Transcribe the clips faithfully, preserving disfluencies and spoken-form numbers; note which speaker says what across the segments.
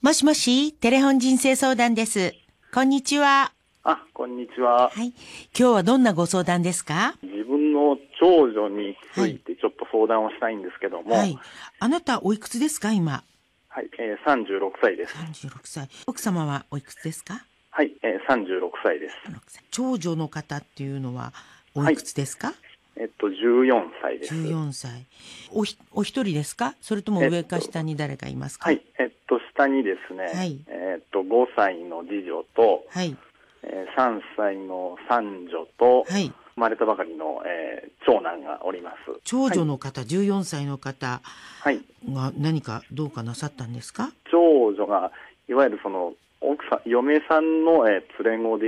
Speaker 1: もしもし、テレフォン人生相談です。こんにちは。
Speaker 2: あ、こんにちは。
Speaker 1: はい。今日はどんなご相談ですか？
Speaker 2: 自分の長女についてちょっと相談をしたいんですけども。
Speaker 1: はい。あなたおいくつですか、今？
Speaker 2: はい、えー、さんじゅうろくさいです。
Speaker 1: さんじゅうろくさい。奥様はおいくつですか？
Speaker 2: はい、えー、さんじゅうろくさいです。
Speaker 1: 長女の方っていうのはおいくつですか？はい、
Speaker 2: えっと、じゅうよんさいです。
Speaker 1: じゅうよんさい。おひ、お一人ですか？それとも上か下に誰かいますか？
Speaker 2: はい、えっと、下にですね、はい、えっと、ごさいの次女と、はい、えー、さんさいの三女と、はい、生まれたばかりの、えー、長男がおります。
Speaker 1: 長女の方、はい、じゅうよんさいの方が何かどうかなさったんですか？
Speaker 2: 長女がいわゆるその奥さん、嫁さんの、えー、連れ子でして、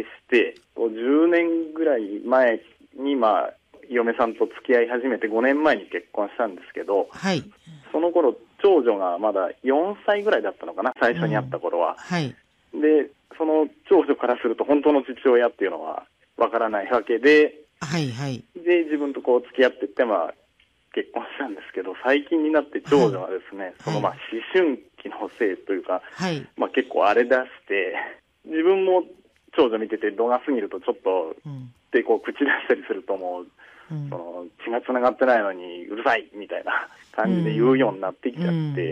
Speaker 2: じゅうねんぐらい前に、まあ、嫁さんと付き合い始めてごねんまえに結婚したんですけど、はい、その頃長女がまだよんさいぐらいだったのかな、最初に会った頃は、うん、はい、でその長女からすると本当の父親っていうのはわからないわけで、はいはい、で自分とこう付き合っていって、まあ、結婚したんですけど、最近になって長女はですね、はい、そのまあ思春期のせいというか、はい、まあ、結構荒れ出して、自分も長女見てて度が過ぎるとちょっと、うん、でこう口出したりするともう、うん、その血がつながってないのにうるさいみたいな感じで言うようになってきちゃって、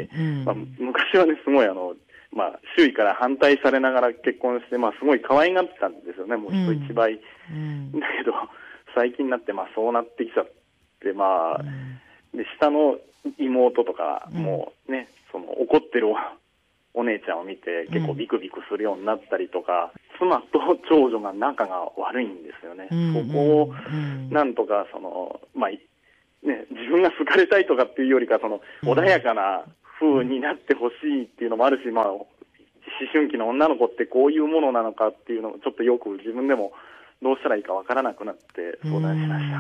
Speaker 2: うんうんまあ、昔はねすごいあの、まあ、周囲から反対されながら結婚して、まあ、すごい可愛がってたんですよね、もう人一倍、うん、だけど最近になってまあそうなってきちゃって、まあ、うん、で下の妹とかもね、うん、その怒ってるお姉ちゃんを見て結構ビクビクするようになったりとか、うん、妻と長女が仲が悪いんですよね、うん、そこをなんとかその、まあね、自分が好かれたいとかっていうよりかその穏やかな風になってほしいっていうのもあるし、まあ、思春期の女の子ってこういうものなのかっていうのをちょっとよく自分でもどうしたらいいかわからなくなって相談しました。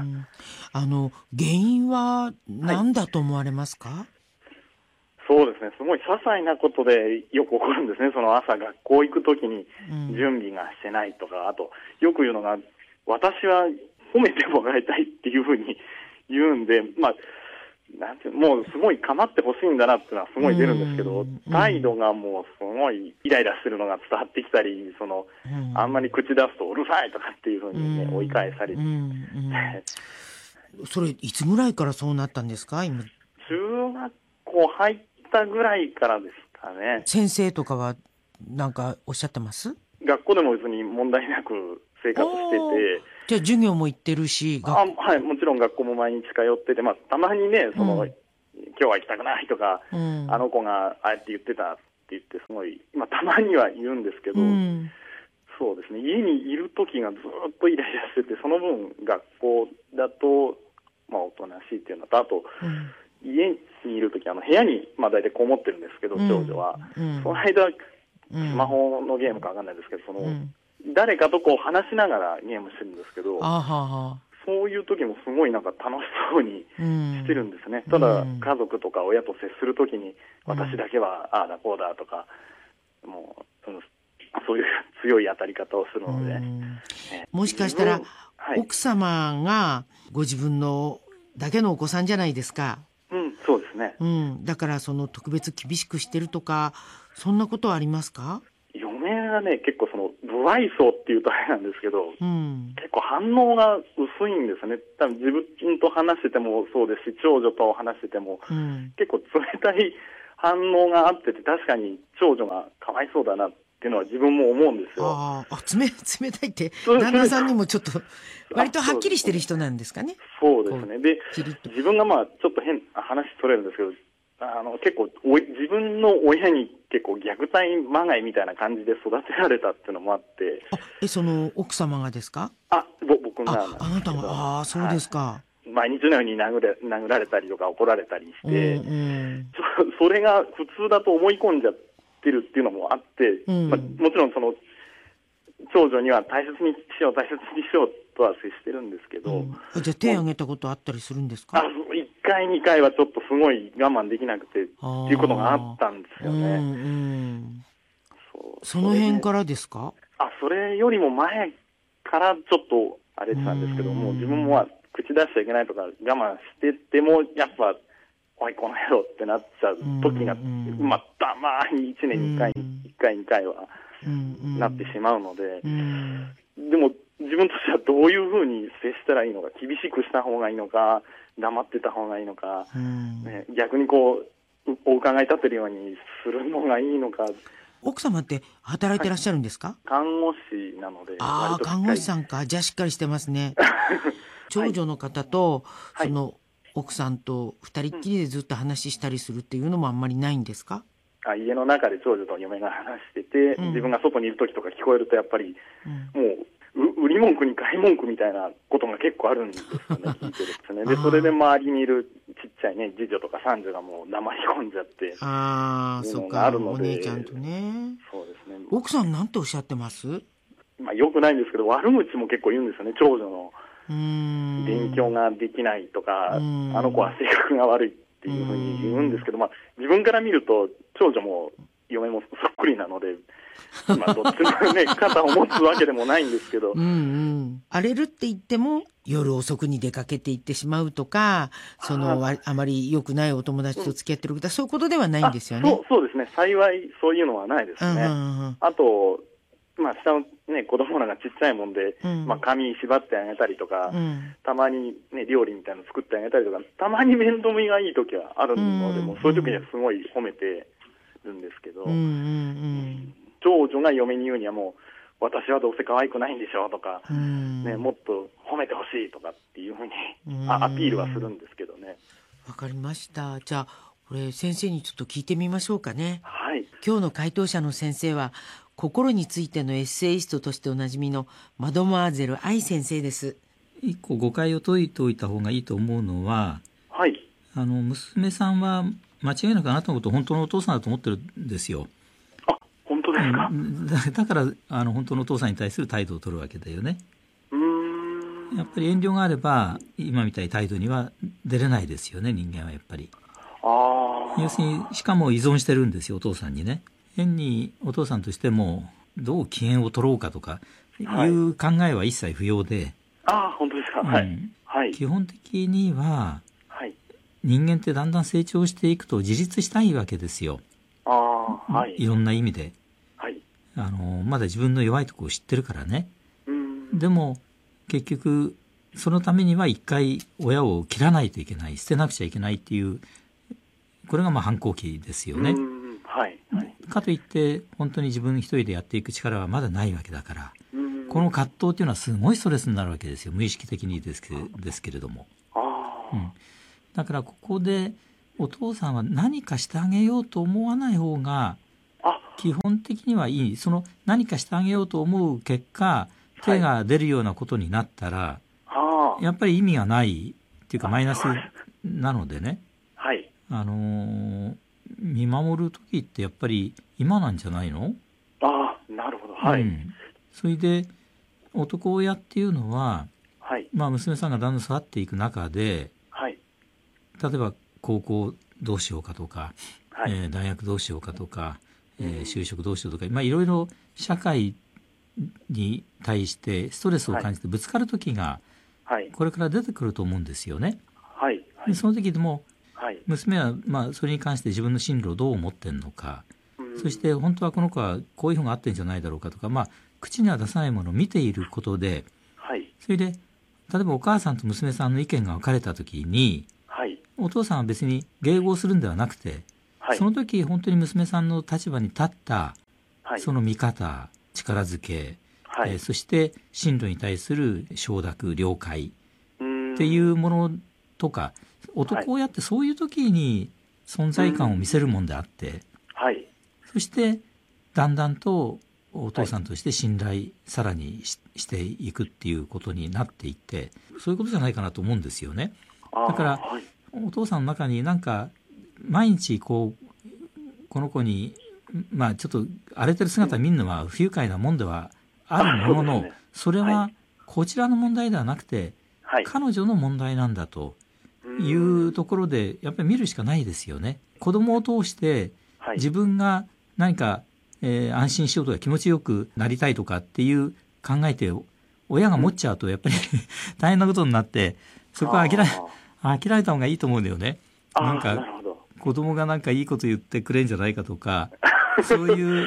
Speaker 1: あの原因は何だと思われますか？はい、
Speaker 2: そうですね、すごい些細なことでよく起こるんですね。その朝学校行くときに準備がしてないとか、うん、あとよく言うのが私は褒めてもらいたいっていうふうに言うんで、まあなんていうもうすごい構ってほしいんだなっていうのはすごい出るんですけど、うん、態度がもうすごいイライラしてるのが伝わってきたり、その、うん、あんまり口出すとうるさいとかっていうふうにね、うん、追い返されて、うん
Speaker 1: うん、それいつぐらいからそうなったんですか？今
Speaker 2: 中学校入ったぐらいからですかね。
Speaker 1: 先生とかは何かおっしゃってます？
Speaker 2: 学校でも別に問題なく生活してて、
Speaker 1: じゃあ授業も行ってるし、
Speaker 2: あ、はい、もちろん学校も毎日通ってて、まあ、たまにねその、うん、今日は行きたくないとか、うん、あの子がああやって言ってたって言ってすごい、まあ、たまには言うんですけど、うん、そうですね、家にいる時がずっとイライラしてて、その分学校だと、まあ、おとなしいっていうのと、あと、うん、家にいる時あの部屋に、まあ、大体こもってるんですけど、長女は、うん、その間スマホのゲームかわかんないですけど、その、うん誰かとこう話しながらゲームしてるんですけど、あははそういう時もすごいなんか楽しそうにしてるんですね、うん、ただ家族とか親と接する時に私だけはああだこうだとか、もうそのそういう強い当たり方をするので、うん
Speaker 1: えもしかしたら、はい、奥様がご自分のだけのお子さんじゃないですか。
Speaker 2: うん、そうですね、
Speaker 1: うん、だからその特別厳しくしてるとかそんなことはありますか？
Speaker 2: 嫁がね、結構その不愛想っていうとあれなんですけど、うん、結構反応が薄いんですね。多分自分と話しててもそうですし、長女と話してても、うん、結構冷たい反応があってて、確かに長女がかわいそうだなっていうのは自分も思うんですよ。
Speaker 1: ああ、冷、冷たいって旦那さんにもちょっと割とはっきりしてる人なんですかね。
Speaker 2: そうですね。で、自分がまあちょっと変話取れるんですけど、あの結構お自分の親に結構虐待まがいみたいな感じで育てられたっていうのもあって。
Speaker 1: あえその奥様がですか？
Speaker 2: あぼ僕がなんですけど。
Speaker 1: あ、あなたがああそうですか、は
Speaker 2: い、毎日のように殴れ殴られたりとか怒られたりして、うんうん、そ, それが普通だと思い込んじゃってるっていうのもあって、うんまあ、もちろんその長女には大切にしよう大切にしようとは接してるんですけど、うん、
Speaker 1: じゃあ手を挙げたことあったりするんですか？
Speaker 2: あいっかいにかいはちょっとすごい我慢できなくてっていうことがあったんですよね。うんうん、
Speaker 1: そう そ, その辺からですか？
Speaker 2: あそれよりも前からちょっとあれてたんですけども、自分も口出しちゃいけないとか我慢しててもやっぱおいこの野郎ってなっちゃう時が、まあ、たまにいちねんにいっかいかいにかいは
Speaker 1: うんうん、
Speaker 2: なってしまうので、
Speaker 1: うん、
Speaker 2: でも自分としてはどういうふうに接したらいいのか、厳しくした方がいいのか、黙ってた方がいいのか、
Speaker 1: うん
Speaker 2: ね、逆にこうお伺い立てるようにするのがいいのか。
Speaker 1: 奥様って働いてらっしゃるんですか？
Speaker 2: はい、看護師なので。
Speaker 1: ああ、看護師さんか。じゃあしっかりしてますね。長女の方と、はい、その奥さんと二人っきりでずっと話したりするっていうのもあんまりないんですか？
Speaker 2: あ、家の中で長女と嫁が話してて、うん、自分が外にいる時とか聞こえるとやっぱり、うん、もう売り文句に買い文句みたいなことが結構あるんですよね。聞いてるですね。でそれで周りにいるちっちゃいね次女とか三女がもう黙り込んじゃって、
Speaker 1: ああ、そうか、お姉ちゃんとね。
Speaker 2: そうですね。
Speaker 1: 奥さんなんておっしゃってます？
Speaker 2: まあよくないんですけど、悪口も結構言うんですよね。長女の勉強ができないとか、あの子は性格が悪いっていうふうに言うんですけど、まあ自分から見ると長女も嫁もそっくりなので、まあどっちもね肩を持つわけでもないんですけど、うん、
Speaker 1: うん、荒れるって言っても夜遅くに出かけていってしまうとか、その あ, あまり良くないお友達と付き合ってるとか、うん、そういうことではないんですよね。
Speaker 2: そう、そうですね。幸いそういうのはないですね。うんうんうん、あと、まあ下のね子供らがちっちゃいもんで、うん、まあ髪縛ってあげたりとか、うん、たまにね料理みたいなの作ってあげたりとか、たまに面倒見がいい時はあるので、うん、もうそういう時にはすごい褒めてるんですけど、うんうんうん、長女が嫁に言うにはもう私はどうせ可愛くないんでしょうとか、うんね、もっと褒めてほしいとかっていうふうに、うん、アピールはするんですけどね。
Speaker 1: わかりました。じゃあこれ先生にちょっと聞いてみましょうかね。
Speaker 2: はい。
Speaker 1: 今日の回答者の先生は心についてのエッセイストとしておなじみのマドモアゼル愛先生です。
Speaker 3: 一個誤解を解いておいた方がいいと思うのは、
Speaker 2: はい、
Speaker 3: あの娘さんは間違いなくあなたのことを本当のお父さんだと思ってるんですよ。
Speaker 2: あ、本当ですか？
Speaker 3: だ, だからあの本当のお父さんに対する態度を取るわけだよね。
Speaker 2: うーん、
Speaker 3: やっぱり遠慮があれば今みたいな態度には出れないですよね、人間はやっぱり。
Speaker 2: あ、
Speaker 3: 要するにしかも依存してるんですよ、お父さんにね。変にお父さんとしてもどう機嫌を取ろうかとかいう考えは一切不要で、
Speaker 2: ああ、本当ですか？はい、うん、はい、
Speaker 3: 基本的には、はい、人間ってだんだん成長していくと自立したいわけですよ。
Speaker 2: あ、はい、
Speaker 3: いろんな意味で、
Speaker 2: はい、
Speaker 3: あのまだ自分の弱いところを知ってるからね。
Speaker 2: うん、
Speaker 3: でも結局そのためには一回親を切らないといけない、捨てなくちゃいけないっていう、これがまあ反抗期ですよね。
Speaker 2: うん、はいはい、
Speaker 3: かといって本当に自分一人でやっていく力はまだないわけだから、うん、この葛藤っていうのはすごいストレスになるわけですよ、無意識的にですけ、ですけれども。
Speaker 2: あ、
Speaker 3: うん、だからここでお父さんは何かしてあげようと思わない方が基本的にはいい。その何かしてあげようと思う結果手が出るようなことになったら、
Speaker 2: はい、
Speaker 3: やっぱり意味がないっていうかマイナスなのでね、
Speaker 2: はい、
Speaker 3: あのー、見守る時ってやっぱり今なんじゃないの？
Speaker 2: ああ、なるほど、はい、うん、
Speaker 3: それで男親っていうのは、
Speaker 2: はい、
Speaker 3: まあ、娘さんがだんだん育っていく中で、
Speaker 2: はい、
Speaker 3: 例えば高校どうしようかとか、はい、えー、大学どうしようかとか、えー、就職どうしようとか、まあ、いろいろ社会に対してストレスを感じてぶつかる時がこれから出てくると思うんですよね。
Speaker 2: はいはい、
Speaker 3: でその時でも
Speaker 2: はい、
Speaker 3: 娘はまあそれに関して自分の進路をどう思ってんのか、うん、そして本当はこの子はこういうふうがあってんじゃないだろうかとか、まあ、口には出さないものを見ていることで、
Speaker 2: はい、
Speaker 3: それで例えばお母さんと娘さんの意見が分かれた時に、
Speaker 2: はい、
Speaker 3: お父さんは別に迎合するんではなくて、はい、その時本当に娘さんの立場に立った、はい、その見方、力づけ、はい、えー、そして進路に対する承諾、了解っていうものとか、男親ってそういう時に存在感を見せるもんであって、
Speaker 2: はい、
Speaker 3: そしてだんだんとお父さんとして信頼さらに し, していくっていうことになっていって、そういうことじゃないかなと思うんですよね。だから、はい、お父さんの中になんか毎日こうこの子にまあちょっと荒れてる姿を見るのは不愉快なもんではあるものの、 そ, ね、それはこちらの問題ではなくて、はい、彼女の問題なんだというところでやっぱり見るしかないですよね。子供を通して自分が何か、えー、安心しようとか気持ちよくなりたいとかっていう考えて親が持っちゃうとやっぱり大変なことになって、そこは諦め、諦めた方がいいと思うんだよね。なんか子供がなんかいいこと言ってくれんじゃないかとかそういう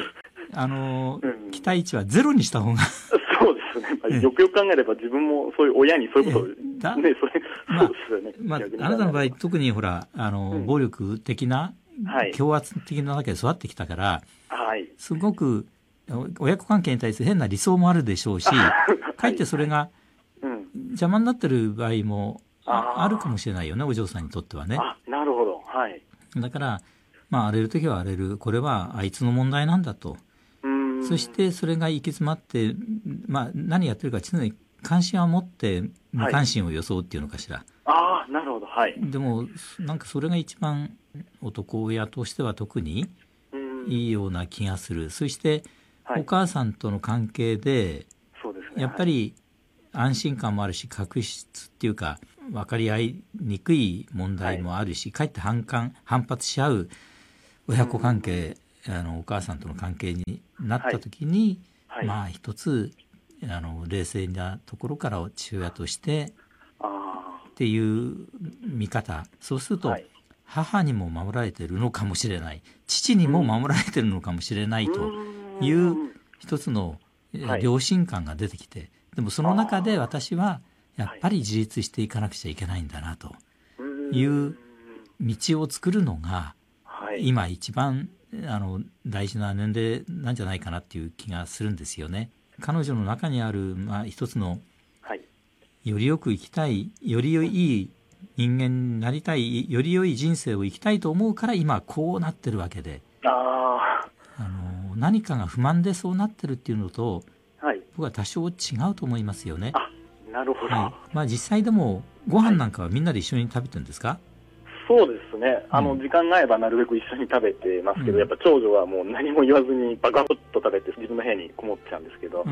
Speaker 3: あの、
Speaker 2: うん、
Speaker 3: 期待値はゼロにした方が
Speaker 2: そうですね、まあ、よくよく考えれば自分もそういう親にそういうことを、ね、それ、
Speaker 3: まあ、
Speaker 2: そうですよね。
Speaker 3: まあ、あなたの場合特にほらあの、うん、暴力的な、はい、強圧的な中で育ってきたから、はい、すごく親子関係に対する変な理想もあるでしょうし、かえってそれが邪魔になってる場合も あ, あるかもしれないよね、お嬢さんにとってはね。
Speaker 2: あ、なるほど、はい。
Speaker 3: だから、まあ、荒れる時は荒れる、これはあいつの問題なんだと。そしてそれが行き詰まって、まあ、何やってるか常に関心を持って無関心を装うっていうのかしら、はい、
Speaker 2: ああ、なるほど、はい。
Speaker 3: でもなんかそれが一番男親としては特にいいような気がする。そしてお母さんとの関係で、
Speaker 2: そうですね、
Speaker 3: やっぱり安心感もあるし、確執っていうか分かり合いにくい問題もあるし、かえって反感反発し合う親子関係、あのお母さんとの関係になった時に、はいはい、まあ一つあの冷静なところから父親としてっていう見方、そうすると、はい、母にも守られているのかもしれない、父にも守られているのかもしれないという一つの良心感が出てきて、でもその中で私はやっぱり自立していかなくちゃいけないんだなという道を作るのが今一番あの大事な年齢なんじゃないかなっていう気がするんですよね。彼女の中にある、まあ、一つの、はい、よりよく生きたい、より良い人間になりたい、より良い人生を生きたいと思うから今こうなってるわけで、ああの何かが不満でそうなってるっていうのと、はい、僕は多少違うと思いますよね。
Speaker 2: あ、なるほど、
Speaker 3: はい、まあ、実際でもご飯なんかはみんなで一緒に食べてるんですか？
Speaker 2: そうですね、あの、うん、時間があればなるべく一緒に食べてますけど、うん、やっぱ長女はもう何も言わずにバカッと食べて自分の部屋にこもっちゃうんですけど、
Speaker 3: うんうん、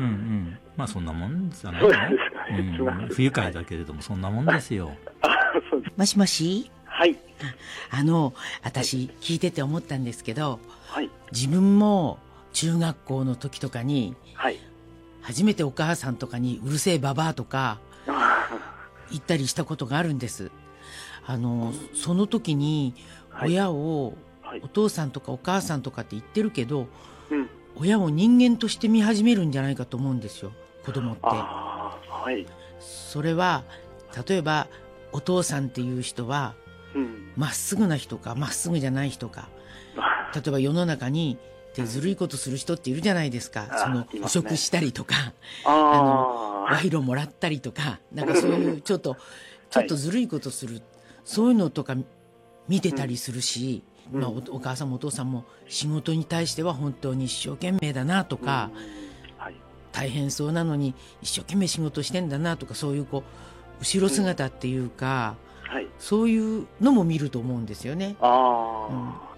Speaker 3: まあそんなもんじゃないかな、ね、うん、不愉快だけれどもそんなもんですよ。
Speaker 1: あ、そうです。もしもし、
Speaker 2: はい、
Speaker 1: あの私聞いてて思ったんですけど、
Speaker 2: はい、
Speaker 1: 自分も中学校の時とかに、
Speaker 2: はい、
Speaker 1: 初めてお母さんとかにうるせえババアとか言ったりしたことがあるんです。あのその時に親を、はい、お父さんとかお母さんとかって言ってるけど、うん、親を人間として見始めるんじゃないかと思うんですよ、子供って。
Speaker 2: あ、はい、
Speaker 1: それは例えばお父さんっていう人はま、うん、っすぐな人かまっすぐじゃない人か、例えば世の中にでずるいことする人っているじゃないですか、うん、その汚職したりとか、あの賄賂もらったりとか、なんかそういうちょっとちょっとずるいことする、はい、そういうのとか見てたりするし、うん、まあ、お, お母さんもお父さんも仕事に対しては本当に一生懸命だなとか、うん、はい、大変そうなのに一生懸命仕事してんだなとか、そういうこう後ろ姿っていうか、うん、はい、そういうのも見ると思うんですよね。あ、うん、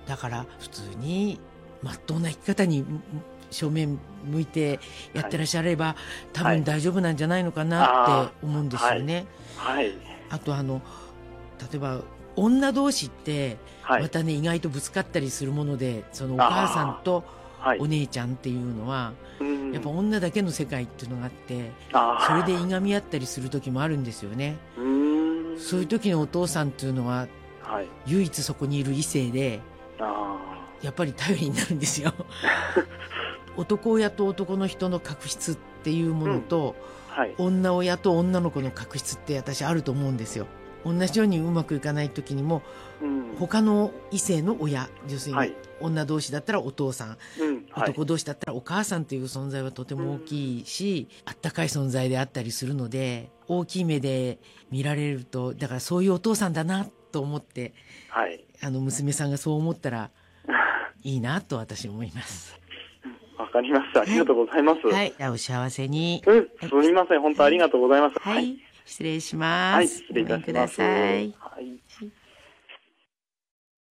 Speaker 1: だから普通にまっとうな生き方に正面向いてやってらっしゃれば、はい、多分大丈夫なんじゃないのかなって思うんですよね。
Speaker 2: はいはい、
Speaker 1: あとあの例えば女同士ってまたね、はい、意外とぶつかったりするもので、そのお母さんとお姉ちゃんっていうのは、はい、やっぱ女だけの世界っていうのがあって、それでいがみ合ったりする時もあるんですよね。うーん、そういう時のお父さんっていうのは、はい、唯一そこにいる異性で、あ、やっぱり頼りになるんですよ。男親と男の人の確執っていうものと、うん、はい、女親と女の子の確執って私あると思うんですよ。同じようにうまくいかない時にも、うん、他の異性の親、要するに、はい、女同士だったらお父さん、うん、はい、男同士だったらお母さんという存在はとても大きいし、うん、あったかい存在であったりするので、大きい目で見られると、だからそういうお父さんだなと思って、はい、あの娘さんがそう思ったらいいなと私思います。
Speaker 2: わかりました。ありがとうございます。
Speaker 1: はい、はい、お幸せに。
Speaker 2: うん、すみません。本当ありがとうございます。
Speaker 1: はい、はい、失礼します。
Speaker 2: はい、失礼いたします。
Speaker 1: ごめんください。
Speaker 2: はい。